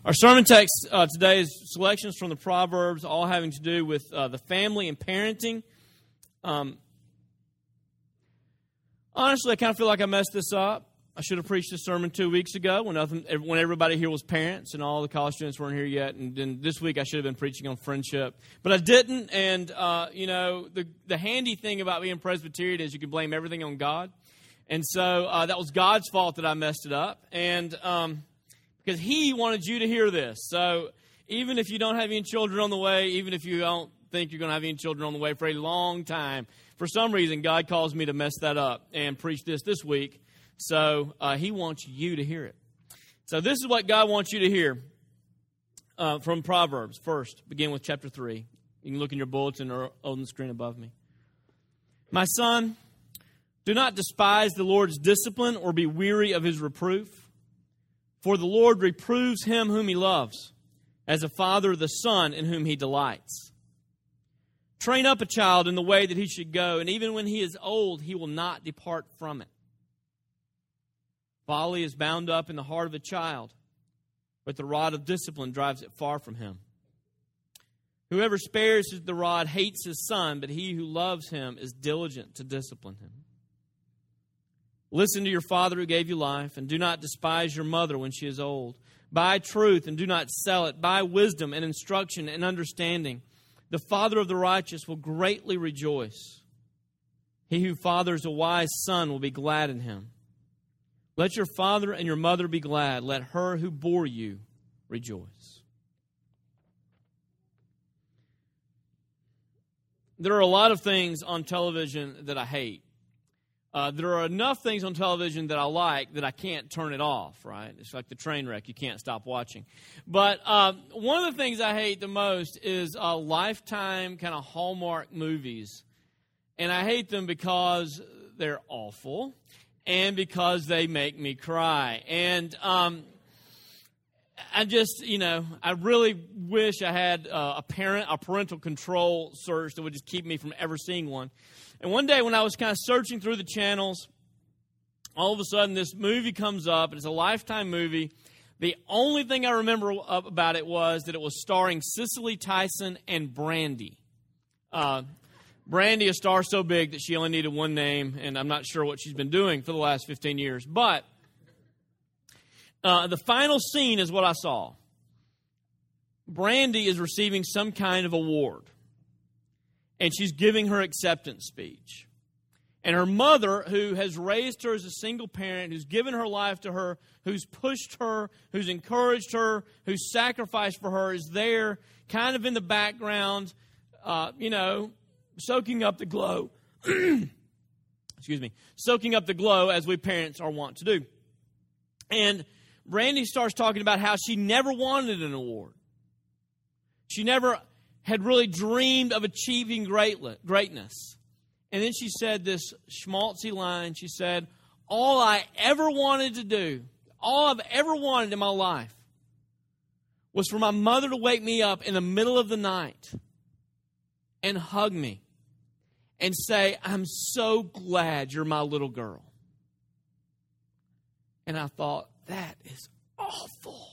Our sermon text today is selections from the Proverbs, all having to do with the family and parenting. Honestly, I kind of feel like I messed this up. I should have preached this sermon 2 weeks ago when everybody here was parents and all the college students weren't here yet. And then this week I should have been preaching on friendship. But I didn't. And, the handy thing about being Presbyterian is you can blame everything on God. And so that was God's fault that I messed it up. And because He wanted you to hear this. So even if you don't have any children on the way, even if you don't think you're going to have any children on the way for a long time, for some reason God calls me to mess that up and preach this week. So He wants you to hear it. So this is what God wants you to hear from Proverbs. First, begin with chapter 3. You can look in your bulletin or on the screen above me. My son, do not despise the Lord's discipline or be weary of His reproof. For the Lord reproves him whom He loves, as a father the son in whom He delights. Train up a child in the way that he should go, and even when he is old, he will not depart from it. Folly is bound up in the heart of a child, but the rod of discipline drives it far from him. Whoever spares the rod hates his son, but he who loves him is diligent to discipline him. Listen to your father who gave you life, and do not despise your mother when she is old. Buy truth and do not sell it. Buy wisdom and instruction and understanding. The father of the righteous will greatly rejoice. He who fathers a wise son will be glad in him. Let your father and your mother be glad. Let her who bore you rejoice. There are a lot of things on television that I hate. There are enough things on television that I like that I can't turn it off, right? It's like the train wreck. You can't stop watching. But one of the things I hate the most is Lifetime kind of Hallmark movies. And I hate them because they're awful and because they make me cry. And I just, I really wish I had a parental control search that would just keep me from ever seeing one. And one day when I was kind of searching through the channels, all of a sudden this movie comes up, and it's a Lifetime movie. The only thing I remember about it was that it was starring Cicely Tyson and Brandy. Brandy, a star so big that she only needed one name, and I'm not sure what she's been doing for the last 15 years. But the final scene is what I saw. Brandy is receiving some kind of award. And she's giving her acceptance speech. And her mother, who has raised her as a single parent, who's given her life to her, who's pushed her, who's encouraged her, who's sacrificed for her, is there kind of in the background, soaking up the glow. Excuse me. Soaking up the glow as we parents are wont to do. And Brandy starts talking about how she never wanted an award. She never had really dreamed of achieving greatness. And then she said this schmaltzy line. She said, all I ever wanted to do, all I've ever wanted in my life was for my mother to wake me up in the middle of the night and hug me and say, I'm so glad you're my little girl. And I thought, that is awful.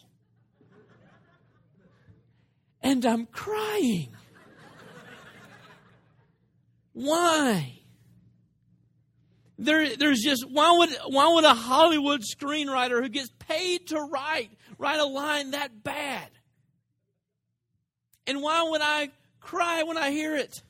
And I'm crying. Why? There's just why would a Hollywood screenwriter who gets paid to write a line that bad? And why would I cry when I hear it?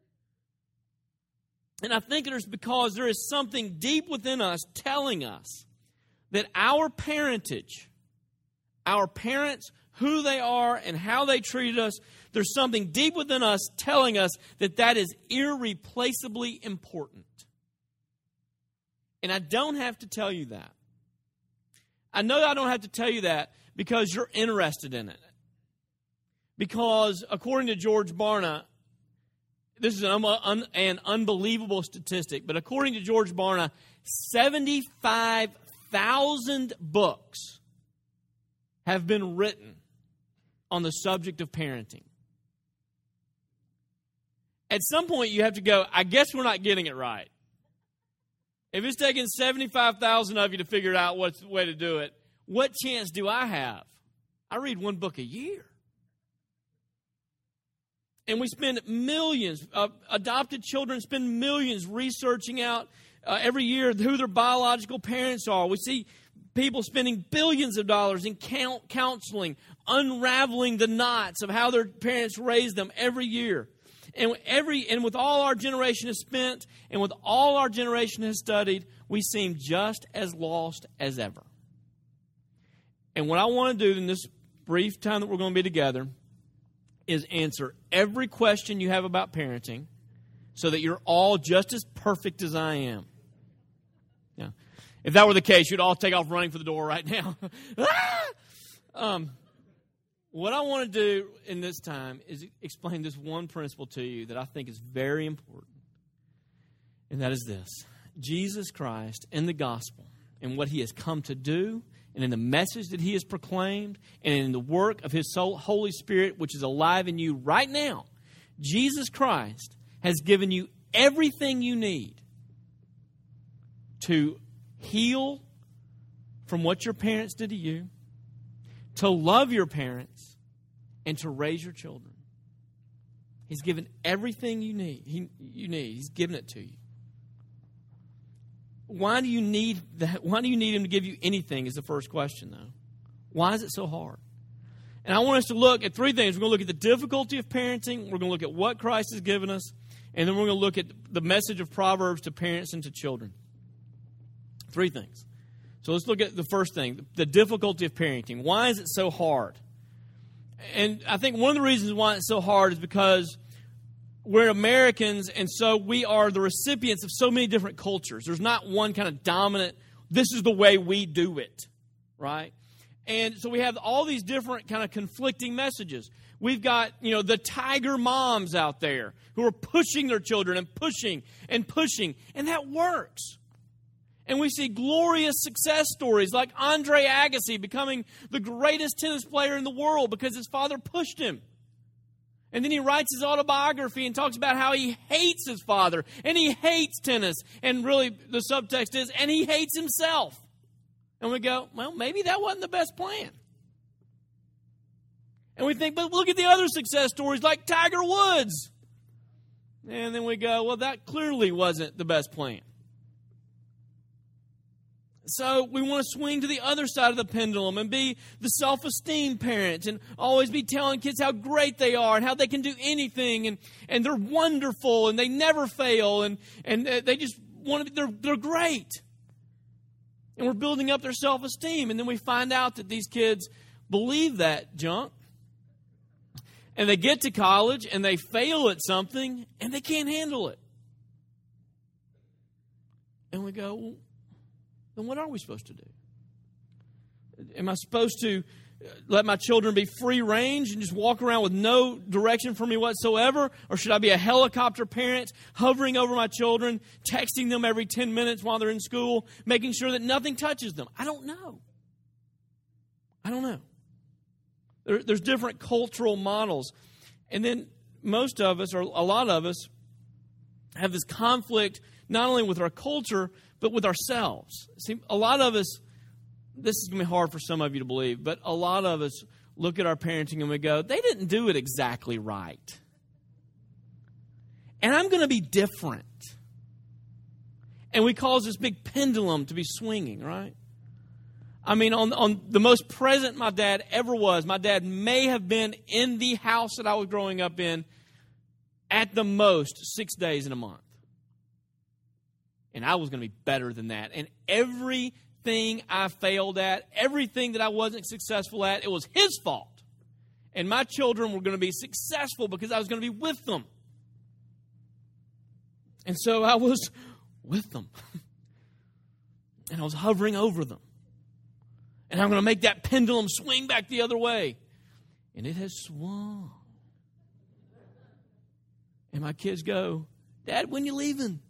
And I think it's because there is something deep within us telling us that our parentage, our parents, who they are and how they treated us, there's something deep within us telling us that is irreplaceably important. And I don't have to tell you that. I know I don't have to tell you that because you're interested in it. Because according to George Barna, this is an unbelievable statistic, but according to George Barna, 75,000 books have been written on the subject of parenting. At some point, you have to go, I guess we're not getting it right. If it's taking 75,000 of you to figure out what's the way to do it, what chance do I have? I read one book a year. And we spend millions, adopted children spend millions researching out every year who their biological parents are. We see people spending billions of dollars in counseling, unraveling the knots of how their parents raised them every year. And with all our generation has spent, and with all our generation has studied, we seem just as lost as ever. And what I want to do in this brief time that we're going to be together is answer every question you have about parenting so that you're all just as perfect as I am. Yeah. If that were the case, you'd all take off running for the door right now. What I want to do in this time is explain this one principle to you that I think is very important. And that is this. Jesus Christ in the gospel and what he has come to do, and in the message that he has proclaimed, and in the work of his Holy Spirit, which is alive in you right now, Jesus Christ has given you everything you need to heal from what your parents did to you, to love your parents, and to raise your children. He's given everything you need. He's given it to you. Why do you need that? Why do you need him to give you anything is the first question, though. Why is it so hard? And I want us to look at three things. We're going to look at the difficulty of parenting. We're going to look at what Christ has given us. And then we're going to look at the message of Proverbs to parents and to children. Three things. So let's look at the first thing, the difficulty of parenting. Why is it so hard? And I think one of the reasons why it's so hard is because we're Americans, and so we are the recipients of so many different cultures. There's not one kind of dominant, this is the way we do it, right? And so we have all these different kind of conflicting messages. We've got, the tiger moms out there who are pushing their children and pushing, and that works. And we see glorious success stories like Andre Agassi becoming the greatest tennis player in the world because his father pushed him. And then he writes his autobiography and talks about how he hates his father and he hates tennis. And really the subtext is, and he hates himself. And we go, well, maybe that wasn't the best plan. And we think, but look at the other success stories like Tiger Woods. And then we go, well, that clearly wasn't the best plan. So we want to swing to the other side of the pendulum and be the self-esteem parent and always be telling kids how great they are and how they can do anything and they're wonderful and they never fail and they just want to be, they're great. And we're building up their self-esteem, and then we find out that these kids believe that junk. And they get to college and they fail at something and they can't handle it. And we go, well, then what are we supposed to do? Am I supposed to let my children be free range and just walk around with no direction for me whatsoever? Or should I be a helicopter parent, hovering over my children, texting them every 10 minutes while they're in school, making sure that nothing touches them? I don't know. There's different cultural models. And then most of us, or a lot of us, have this conflict not only with our culture, but with ourselves. See, a lot of us, this is going to be hard for some of you to believe, but a lot of us look at our parenting and we go, they didn't do it exactly right. And I'm going to be different. And we cause this big pendulum to be swinging, right? I mean, on the most present my dad ever was, my dad may have been in the house that I was growing up in at the most 6 days in a month. And I was going to be better than that. And everything I failed at, everything that I wasn't successful at, it was his fault. And my children were going to be successful because I was going to be with them. And so I was with them. And I was hovering over them. And I'm going to make that pendulum swing back the other way. And it has swung. And my kids go, Dad, when you leaving?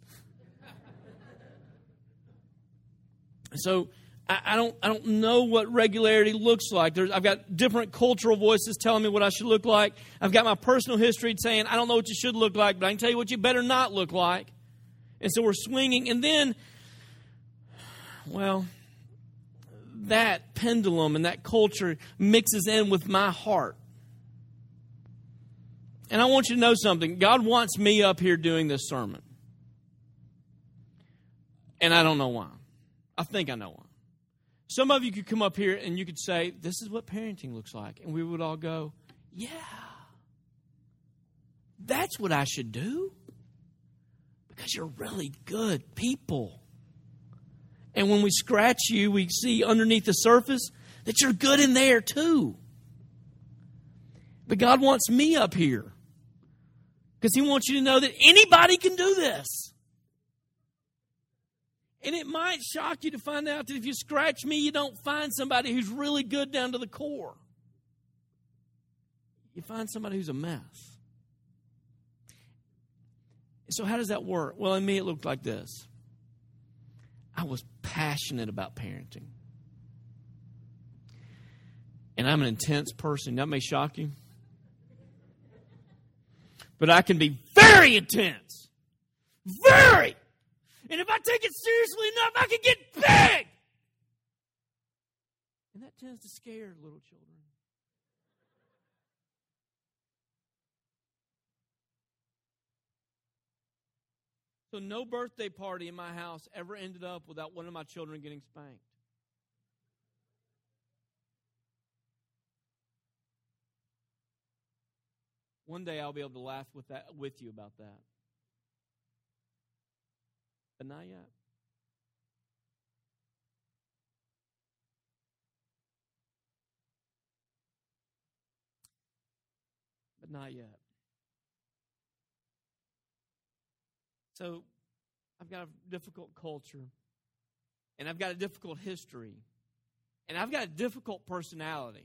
So I don't know what regularity looks like. I've got different cultural voices telling me what I should look like. I've got my personal history saying, I don't know what you should look like, but I can tell you what you better not look like. And so we're swinging. And then, well, that pendulum and that culture mixes in with my heart. And I want you to know something. God wants me up here doing this sermon. And I don't know why. I think I know why. Some of you could come up here and you could say, this is what parenting looks like. And we would all go, yeah, that's what I should do. Because you're really good people. And when we scratch you, we see underneath the surface that you're good in there too. But God wants me up here. Because He wants you to know that anybody can do this. And it might shock you to find out that if you scratch me, you don't find somebody who's really good down to the core. You find somebody who's a mess. So how does that work? Well, in me, it looked like this. I was passionate about parenting. And I'm an intense person. That may shock you. But I can be very intense. Very. And if I take it seriously enough, I can get big. And that tends to scare little children. So no birthday party in my house ever ended up without one of my children getting spanked. One day I'll be able to laugh with you about that. But not yet. But not yet. So I've got a difficult culture, and I've got a difficult history, and I've got a difficult personality,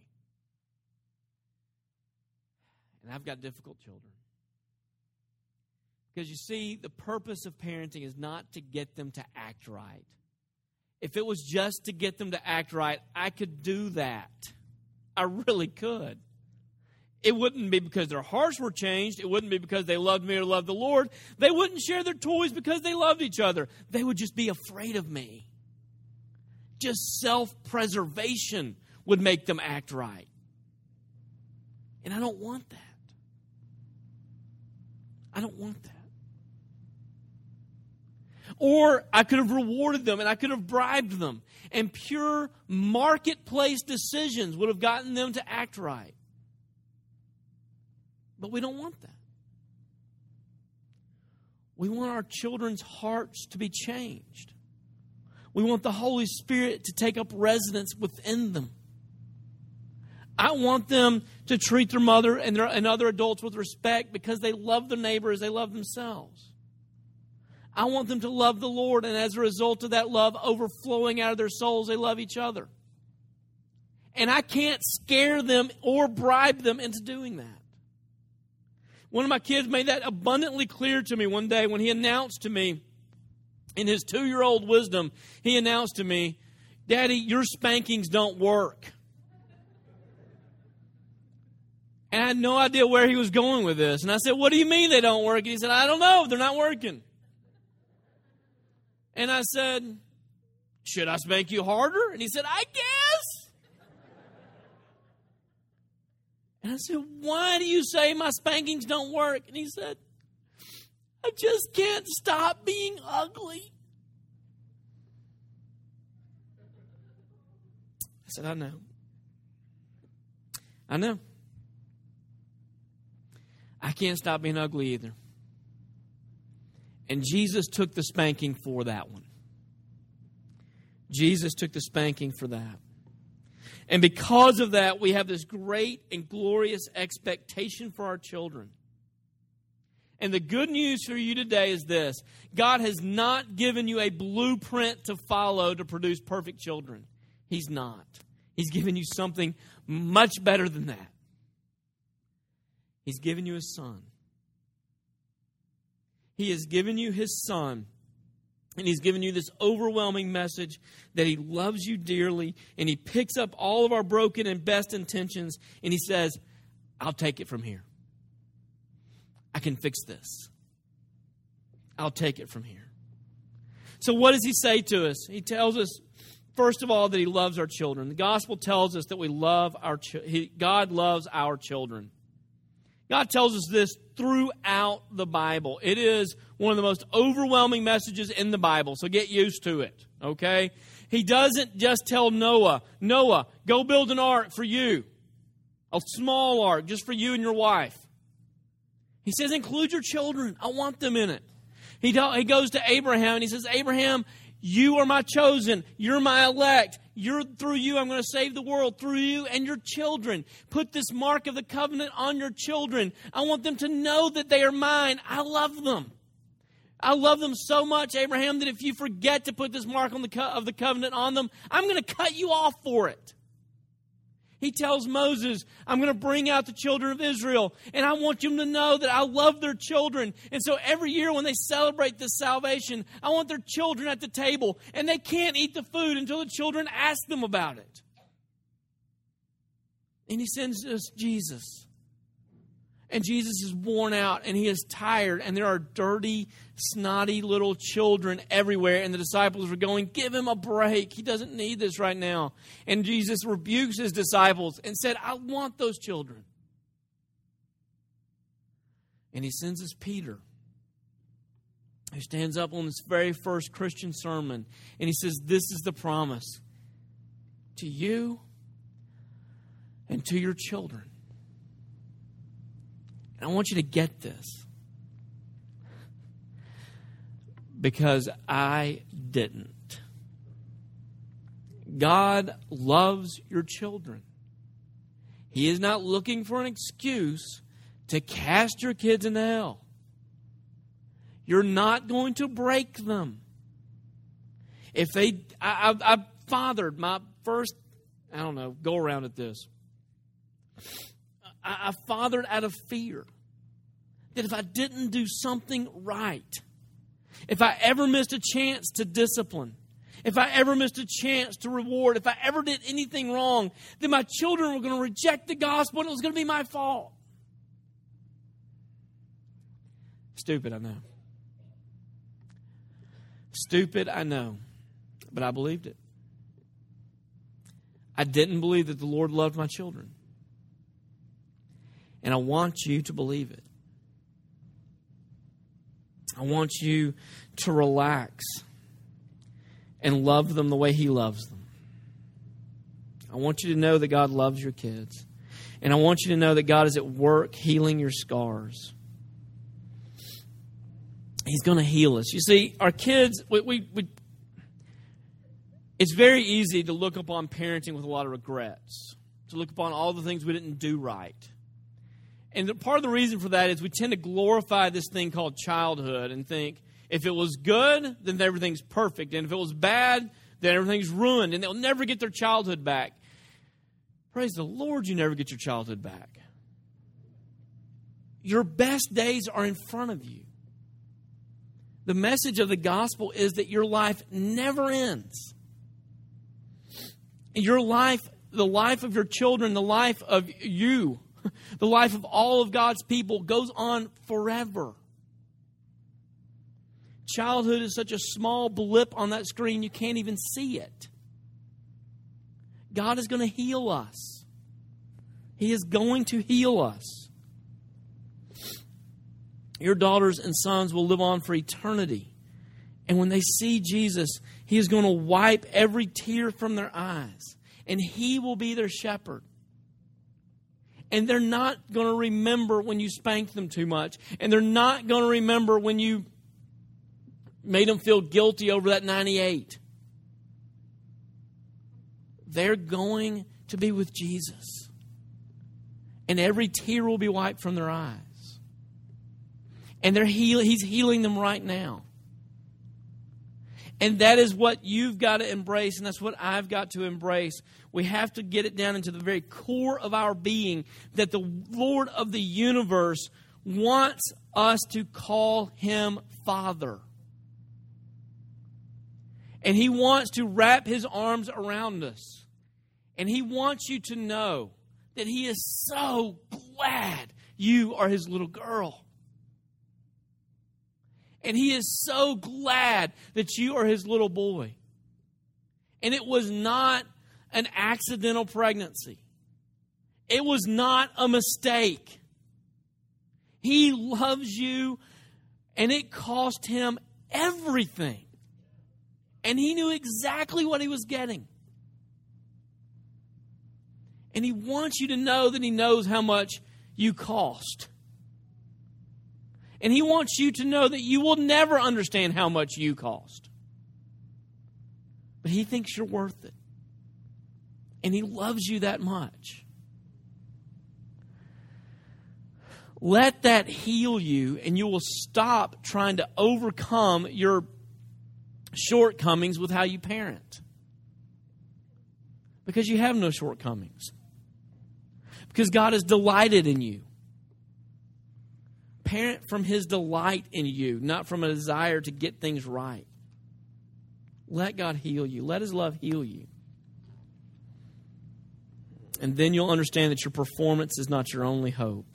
and I've got difficult children. Because you see, the purpose of parenting is not to get them to act right. If it was just to get them to act right, I could do that. I really could. It wouldn't be because their hearts were changed. It wouldn't be because they loved me or loved the Lord. They wouldn't share their toys because they loved each other. They would just be afraid of me. Just self-preservation would make them act right. And I don't want that. I don't want that. Or I could have rewarded them and I could have bribed them. And pure marketplace decisions would have gotten them to act right. But we don't want that. We want our children's hearts to be changed. We want the Holy Spirit to take up residence within them. I want them to treat their mother and other adults with respect because they love their neighbor as they love themselves. I want them to love the Lord, and as a result of that love overflowing out of their souls, they love each other. And I can't scare them or bribe them into doing that. One of my kids made that abundantly clear to me one day when he announced to me, in his 2-year-old wisdom, he announced to me, "Daddy, your spankings don't work." And I had no idea where he was going with this. And I said, "What do you mean they don't work?" And he said, "I don't know. They're not working." And I said, "Should I spank you harder?" And he said, "I guess." And I said, "Why do you say my spankings don't work?" And he said, "I just can't stop being ugly." I said, "I know. I know. I can't stop being ugly either." And Jesus took the spanking for that one. Jesus took the spanking for that. And because of that, we have this great and glorious expectation for our children. And the good news for you today is this: God has not given you a blueprint to follow to produce perfect children. He's not. He's given you something much better than that. He's given you His Son. He has given you His Son. And He's given you this overwhelming message that He loves you dearly. And He picks up all of our broken and best intentions. And He says, "I'll take it from here. I can fix this. I'll take it from here." So what does He say to us? He tells us First of all, that He loves our children. The gospel tells us that we love God loves our children. God tells us this throughout the Bible. It is one of the most overwhelming messages in the Bible, so get used to it, okay? He doesn't just tell Noah, go build an ark for you, a small ark just for you and your wife. He says, include your children. I want them in it. He goes to Abraham and he says, Abraham, you are my chosen. You're my elect. Through you, I'm going to save the world. Through you and your children. Put this mark of the covenant on your children. I want them to know that they are mine. I love them. I love them so much, Abraham, that if you forget to put this mark of the covenant on them, I'm going to cut you off for it. He tells Moses, I'm going to bring out the children of Israel, and I want them to know that I love their children. And so every year when they celebrate this salvation, I want their children at the table, and they can't eat the food until the children ask them about it. And He sends us Jesus. And Jesus is worn out, and He is tired, and there are dirty, snotty little children everywhere, and the disciples are going, give Him a break. He doesn't need this right now. And Jesus rebukes His disciples and said, I want those children. And He sends us Peter, who stands up on this very first Christian sermon, and he says, this is the promise to you and to your children. And I want you to get this, because I didn't. God loves your children. He is not looking for an excuse to cast your kids into hell. You're not going to break them. If I fathered my first, go around at this. I fathered out of fear that if I didn't do something right, if I ever missed a chance to discipline, if I ever missed a chance to reward, if I ever did anything wrong, then my children were going to reject the gospel and it was going to be my fault. Stupid, I know. Stupid, I know. But I believed it. I didn't believe that the Lord loved my children. And I want you to believe it. I want you to relax and love them the way He loves them. I want you to know that God loves your kids. And I want you to know that God is at work healing your scars. He's going to heal us. You see, our kids, it's very easy to look upon parenting with a lot of regrets, to look upon all the things we didn't do right. And part of the reason for that is we tend to glorify this thing called childhood and think if it was good, then everything's perfect. And if it was bad, then everything's ruined. And they'll never get their childhood back. Praise the Lord, you never get your childhood back. Your best days are in front of you. The message of the gospel is that your life never ends. Your life, the life of your children, the life of you, the life of all of God's people goes on forever. Childhood is such a small blip on that screen, you can't even see it. God is going to heal us. He is going to heal us. Your daughters and sons will live on for eternity. And when they see Jesus, He is going to wipe every tear from their eyes. And He will be their shepherd. And they're not going to remember when you spanked them too much. And they're not going to remember when you made them feel guilty over that 98. They're going to be with Jesus. And every tear will be wiped from their eyes. And He's healing them right now. And that is what you've got to embrace, and that's what I've got to embrace. We have to get it down into the very core of our being that the Lord of the universe wants us to call Him Father. And He wants to wrap His arms around us. And He wants you to know that He is so glad you are His little girl. And He is so glad that you are His little boy. And it was not an accidental pregnancy. It was not a mistake. He loves you, and it cost him everything. And he knew exactly what he was getting. And he wants you to know that he knows how much you cost. And he wants you to know that you will never understand how much you cost. But he thinks you're worth it. And he loves you that much. Let that heal you, and you will stop trying to overcome your shortcomings with how you parent. Because you have no shortcomings. Because God is delighted in you. Parent from His delight in you, not from a desire to get things right. Let God heal you. Let His love heal you. And then you'll understand that your performance is not your only hope.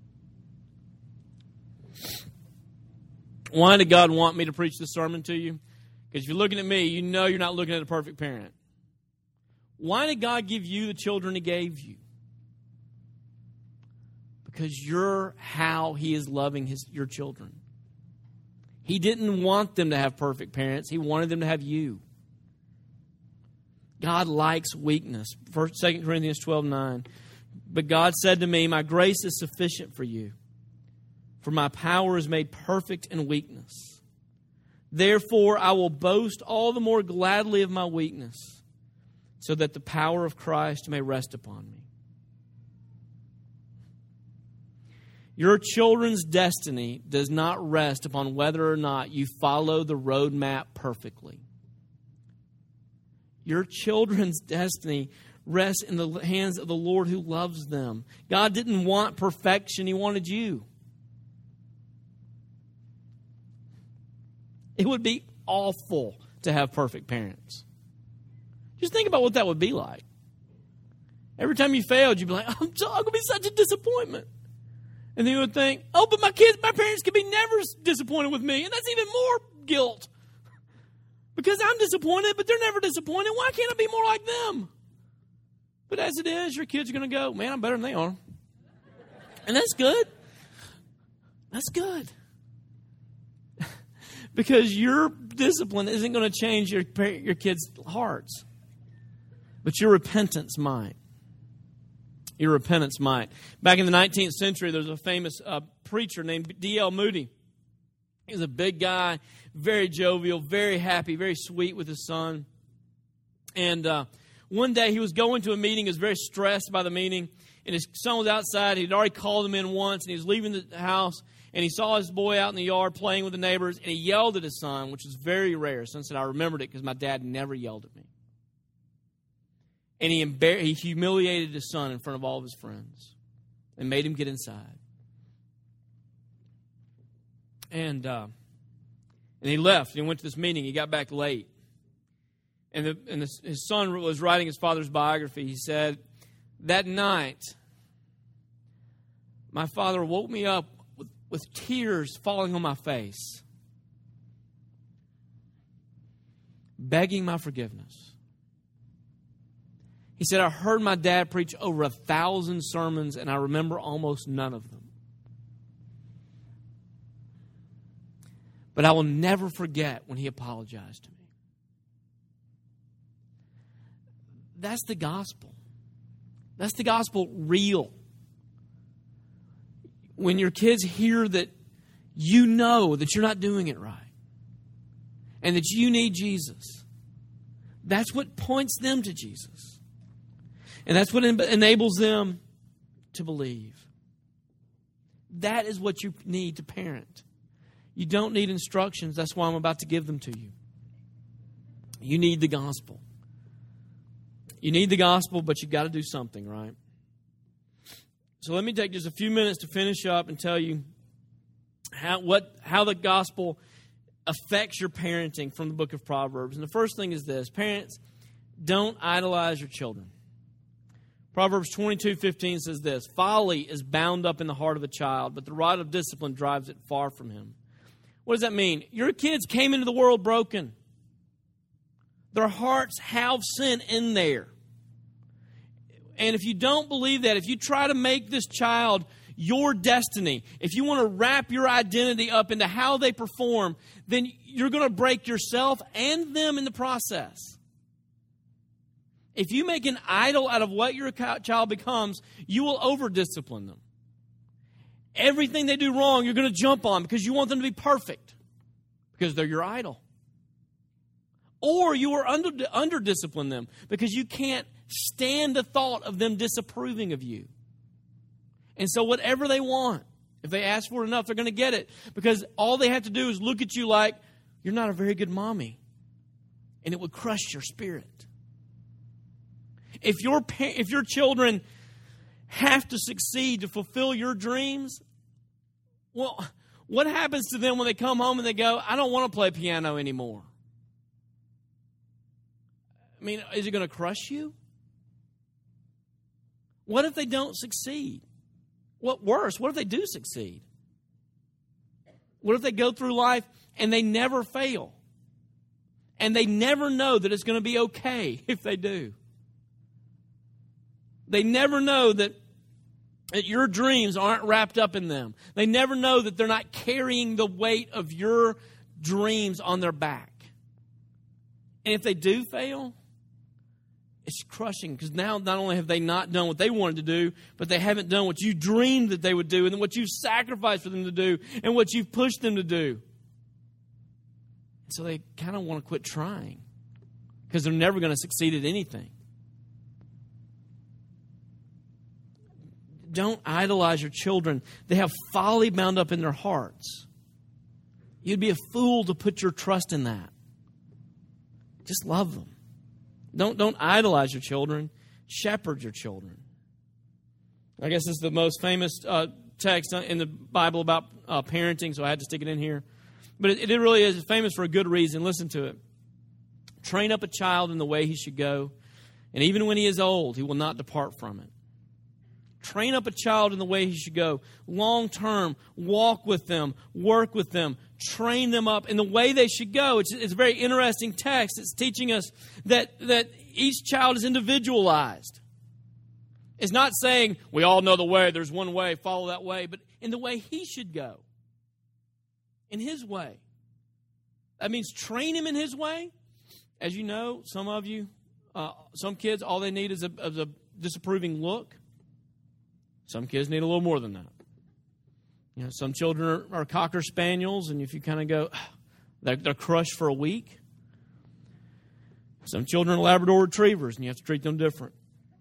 Why did God want me to preach this sermon to you? Because if you're looking at me, you know you're not looking at a perfect parent. Why did God give you the children He gave you? Because you're how He is loving your children. He didn't want them to have perfect parents. He wanted them to have you. God likes weakness. 2 Corinthians 12:9. But God said to me, my grace is sufficient for you, for my power is made perfect in weakness. Therefore, I will boast all the more gladly of my weakness, so that the power of Christ may rest upon me. Your children's destiny does not rest upon whether or not you follow the roadmap perfectly. Your children's destiny rests in the hands of the Lord who loves them. God didn't want perfection. He wanted you. It would be awful to have perfect parents. Just think about what that would be like. Every time you failed, you'd be like, I'm going to be such a disappointment. And then you would think, oh, but my parents could be never disappointed with me. And that's even more guilt. Because I'm disappointed, but they're never disappointed. Why can't I be more like them? But as it is, your kids are going to go, man, I'm better than they are. And that's good. That's good. Because your discipline isn't going to change your kids' hearts. But your repentance might. Your repentance might. Back in the 19th century, there was a famous preacher named D.L. Moody. He was a big guy, very jovial, very happy, very sweet with his son. And one day he was going to a meeting. He was very stressed by the meeting. And his son was outside. He'd already called him in once. And he was leaving the house. And he saw his boy out in the yard playing with the neighbors. And he yelled at his son, which was very rare. His son said, I remembered it because my dad never yelled at me. And he humiliated his son in front of all of his friends and made him get inside. And he left. He went to this meeting. He got back late. And his son was writing his father's biography. He said, that night, my father woke me up with tears falling on my face, begging my forgiveness. He said, I heard my dad preach over 1,000 sermons, and I remember almost none of them. But I will never forget when he apologized to me. That's the gospel. That's the gospel real. When your kids hear that you know that you're not doing it right and that you need Jesus, that's what points them to Jesus. And that's what enables them to believe. That is what you need to parent. You don't need instructions. That's why I'm about to give them to you. You need the gospel. You need the gospel, but you've got to do something, right? So let me take just a few minutes to finish up and tell you how the gospel affects your parenting from the book of Proverbs. And the first thing is this. Parents, don't idolize your children. Proverbs 22:15 says this, folly is bound up in the heart of a child, but the rod of discipline drives it far from him. What does that mean? Your kids came into the world broken. Their hearts have sin in there. And if you don't believe that, if you try to make this child your destiny, if you want to wrap your identity up into how they perform, then you're going to break yourself and them in the process. If you make an idol out of what your child becomes, you will over-discipline them. Everything they do wrong, you're going to jump on because you want them to be perfect because they're your idol. Or you are under-discipline them because you can't stand the thought of them disapproving of you. And so whatever they want, if they ask for it enough, they're going to get it. Because all they have to do is look at you like, you're not a very good mommy. And it would crush your spirit. If your children have to succeed to fulfill your dreams, well, what happens to them when they come home and they go, I don't want to play piano anymore? I mean, is it going to crush you? What if they don't succeed? What worse? What if they do succeed? What if they go through life and they never fail? And they never know that it's going to be okay if they do. They never know that your dreams aren't wrapped up in them. They never know that they're not carrying the weight of your dreams on their back. And if they do fail, it's crushing because now not only have they not done what they wanted to do, but they haven't done what you dreamed that they would do and what you sacrificed for them to do and what you've pushed them to do. So they kind of want to quit trying because they're never going to succeed at anything. Don't idolize your children. They have folly bound up in their hearts. You'd be a fool to put your trust in that. Just love them. Don't idolize your children. Shepherd your children. I guess this is the most famous text in the Bible about parenting, so I had to stick it in here. But it really is famous for a good reason. Listen to it. Train up a child in the way he should go, and even when he is old, he will not depart from it. Train up a child in the way he should go. Long term, walk with them, work with them, train them up in the way they should go. It's a very interesting text. It's teaching us that each child is individualized. It's not saying we all know the way, there's one way, follow that way, but in the way he should go. In his way. That means train him in his way. As you know, some of you, some kids, all they need is a disapproving look. Some kids need a little more than that. You know, some children are Cocker Spaniels, and if you kind of go, they're crushed for a week. Some children are Labrador Retrievers, and you have to treat them different.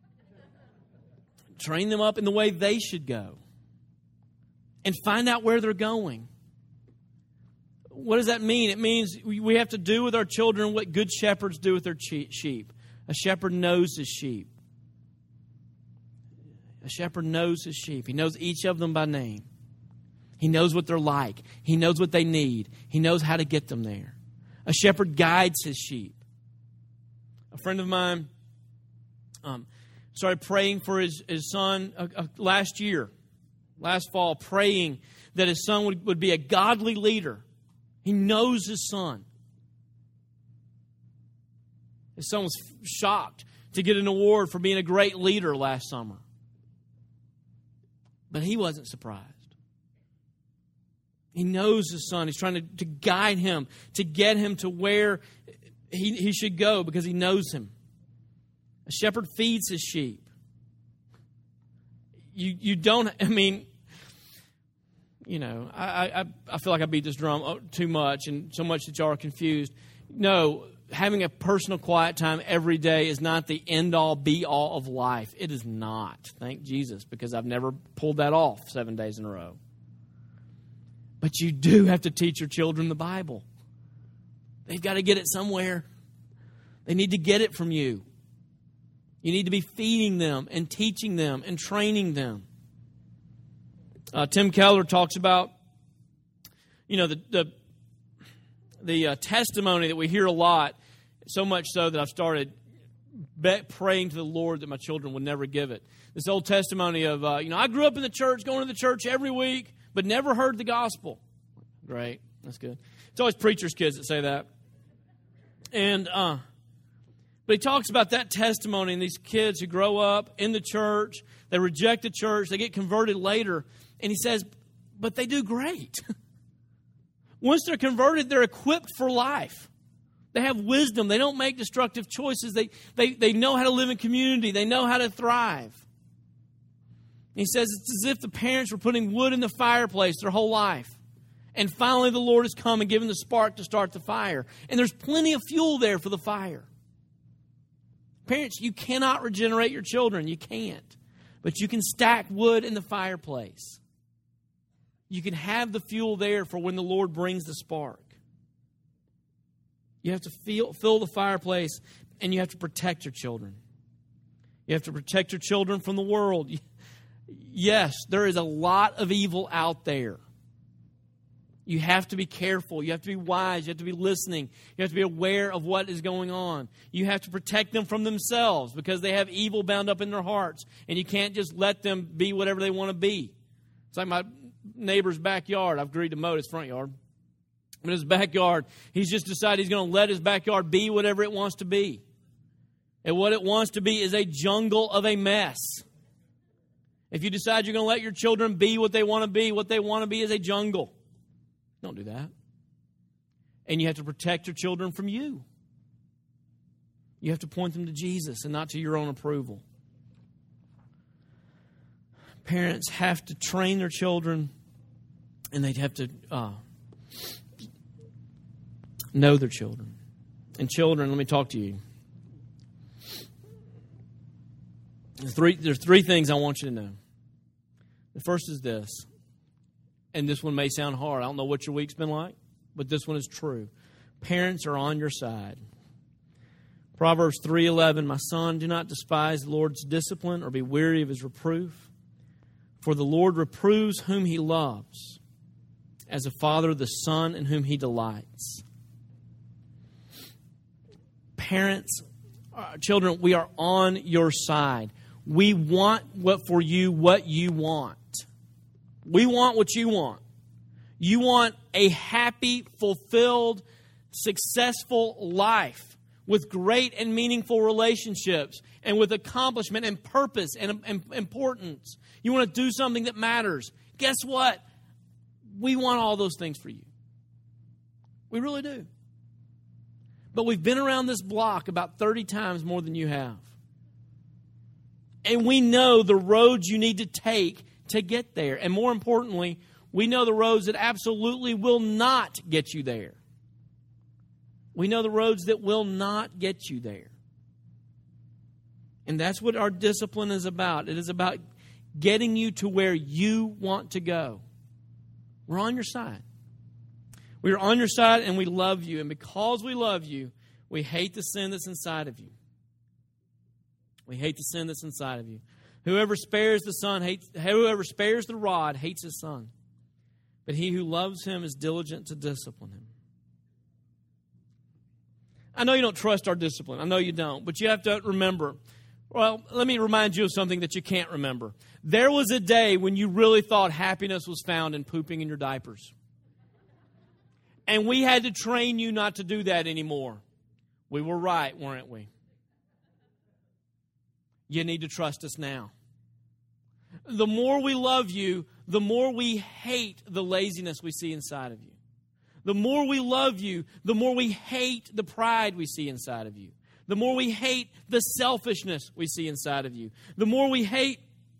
Train them up in the way they should go. And find out where they're going. What does that mean? It means we have to do with our children what good shepherds do with their sheep. A shepherd knows his sheep. A shepherd knows his sheep. He knows each of them by name. He knows what they're like. He knows what they need. He knows how to get them there. A shepherd guides his sheep. A friend of mine started praying for his son last fall, praying that his son would be a godly leader. He knows his son. His son was shocked to get an award for being a great leader last summer. But he wasn't surprised. He knows his son. He's trying to guide him, to get him to where he should go because he knows him. A shepherd feeds his sheep. You don't, I mean, you know, I feel like I beat this drum too much and so much that y'all are confused. No, having a personal quiet time every day is not the end-all, be-all of life. It is not. Thank Jesus, because I've never pulled that off 7 days in a row. But you do have to teach your children the Bible. They've got to get it somewhere. They need to get it from you. You need to be feeding them and teaching them and training them. Tim Keller talks about, you know, the testimony that we hear a lot, so much so that I've started praying to the Lord that my children would never give it. This old testimony of, I grew up in the church, going to the church every week, but never heard the gospel. Great. That's good. It's always preachers' kids that say that. And But he talks about that testimony and these kids who grow up in the church, they reject the church, they get converted later. And he says, but they do great. Once they're converted, they're equipped for life. They have wisdom. They don't make destructive choices. They know how to live in community. They know how to thrive. He says it's as if the parents were putting wood in the fireplace their whole life. And finally the Lord has come and given the spark to start the fire. And there's plenty of fuel there for the fire. Parents, you cannot regenerate your children. You can't. But you can stack wood in the fireplace. You can have the fuel there for when the Lord brings the spark. You have to fill the fireplace, and you have to protect your children. You have to protect your children from the world. Yes, there is a lot of evil out there. You have to be careful. You have to be wise. You have to be listening. You have to be aware of what is going on. You have to protect them from themselves because they have evil bound up in their hearts. And you can't just let them be whatever they want to be. It's like my neighbor's backyard. I've agreed to mow his front yard. In his backyard, he's just decided he's going to let his backyard be whatever it wants to be. And what it wants to be is a jungle of a mess. If you decide you're going to let your children be what they want to be is a jungle. Don't do that. And you have to protect your children from you. You have to point them to Jesus and not to your own approval. Parents have to train their children, and they have to know their children. And children, let me talk to you. There's three things I want you to know. The first is this. And this one may sound hard. I don't know what your week's been like, but this one is true. Parents are on your side. Proverbs 3:11, my son, do not despise the Lord's discipline or be weary of his reproof. For the Lord reproves whom he loves, as a father the son in whom he delights. Parents, children, we are on your side. We want what you want. We want what you want. You want a happy, fulfilled, successful life with great and meaningful relationships and with accomplishment and purpose and importance. You want to do something that matters. Guess what? We want all those things for you. We really do. But we've been around this block about 30 times more than you have. And we know the roads you need to take to get there. And more importantly, we know the roads that absolutely will not get you there. We know the roads that will not get you there. And that's what our discipline is about. It is about getting you to where you want to go. We're on your side. We are on your side and we love you. And because we love you, we hate the sin that's inside of you. We hate the sin that's inside of you. Whoever spares the rod hates his son. But he who loves him is diligent to discipline him. I know you don't trust our discipline. I know you don't. But you have to remember. Well, let me remind you of something that you can't remember. There was a day when you really thought happiness was found in pooping in your diapers. And we had to train you not to do that anymore. We were right, weren't we? You need to trust us now. The more we love you, the more we hate the laziness we see inside of you. The more we love you, the more we hate the pride we see inside of you. The more we hate the selfishness we see inside of you. The more we hate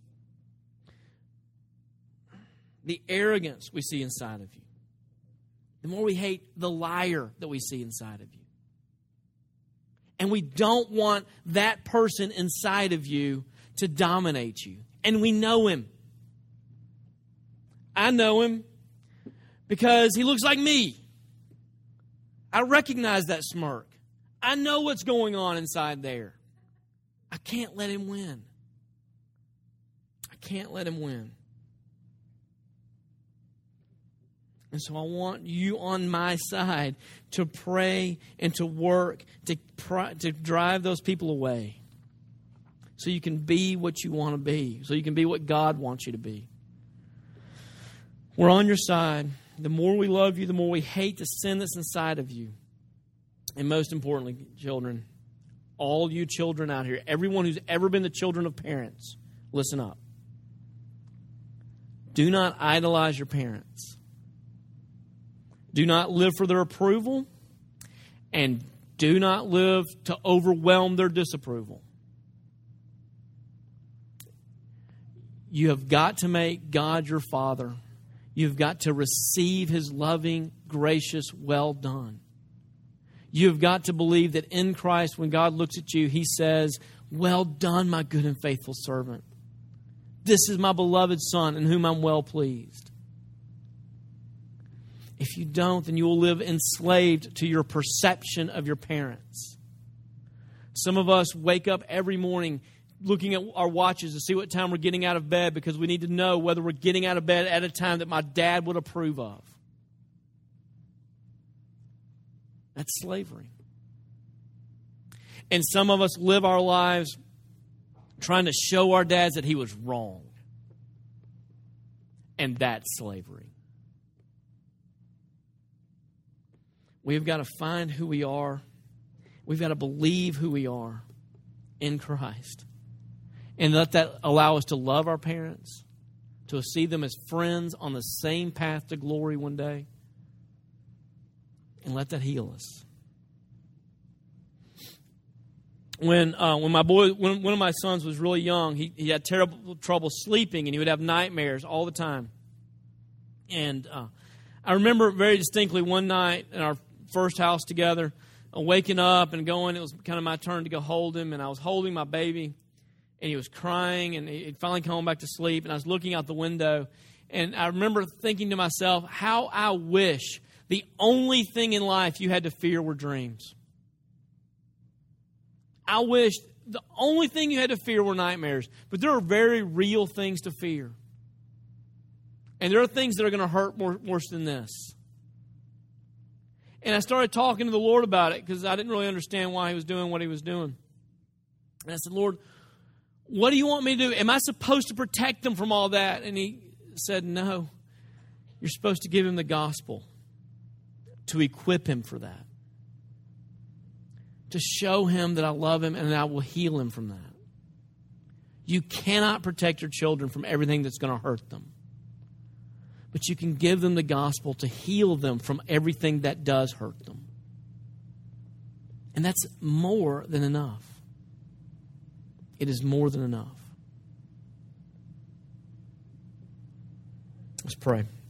the arrogance we see inside of you. The more we hate the liar that we see inside of you. And we don't want that person inside of you to dominate you. And we know him. I know him because he looks like me. I recognize that smirk. I know what's going on inside there. I can't let him win. I can't let him win. And so I want you on my side to pray and to work to drive those people away. So you can be what you want to be. So you can be what God wants you to be. We're on your side. The more we love you, the more we hate the sin that's inside of you. And most importantly, children, All you children out here, everyone who's ever been the children of parents, listen up. Do not idolize your parents. Do not live for their approval, and do not live to overwhelm their disapproval. You have got to make God your Father. You've got to receive His loving, gracious, well done. You've got to believe that in Christ, when God looks at you, He says, well done, my good and faithful servant. This is my beloved Son in whom I'm well pleased. If you don't, then you will live enslaved to your perception of your parents. Some of us wake up every morning looking at our watches to see what time we're getting out of bed because we need to know whether we're getting out of bed at a time that my dad would approve of. That's slavery. And some of us live our lives trying to show our dads that he was wrong. And that's slavery. We've got to find who we are. We've got to believe who we are in Christ. And let that allow us to love our parents, to see them as friends on the same path to glory one day. And let that heal us. When one of my sons was really young, he had terrible trouble sleeping, and he would have nightmares all the time. And I remember very distinctly one night in our first house together, waking up and going. It was kind of my turn to go hold him, and I was holding my baby, and he was crying, and he'd finally come back to sleep, and I was looking out the window, and I remember thinking to myself, how I wish the only thing in life you had to fear were dreams. I wish the only thing you had to fear were nightmares. But there are very real things to fear. And there are things that are going to hurt worse than this. And I started talking to the Lord about it because I didn't really understand why He was doing what He was doing. And I said, Lord, what do you want me to do? Am I supposed to protect them from all that? And He said, no. You're supposed to give him the gospel to equip him for that. To show him that I love him and that I will heal him from that. You cannot protect your children from everything that's going to hurt them. But you can give them the gospel to heal them from everything that does hurt them. And that's more than enough. It is more than enough. Let's pray.